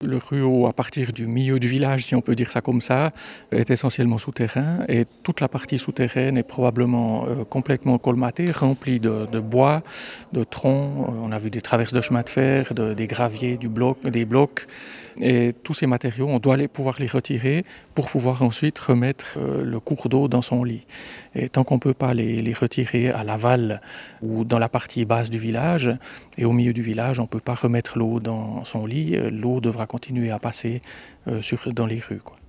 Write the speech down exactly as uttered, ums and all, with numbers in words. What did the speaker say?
Le Ruau, à partir du milieu du village, si on peut dire ça comme ça, est essentiellement souterrain et toute la partie souterraine est probablement euh, complètement colmatée, remplie de, de bois, de troncs. Euh, On a vu des traverses de chemin de fer, de- des graviers, du bloc, des blocs. Et tous ces matériaux, on doit les, pouvoir les retirer pour pouvoir ensuite remettre euh, le cours d'eau dans son lit. Et tant qu'on ne peut pas les, les retirer à l'aval ou dans la partie basse du village et au milieu du village, on ne peut pas remettre l'eau dans son lit. Euh, L'eau devra continuer à passer euh, sur, dans les rues, quoi.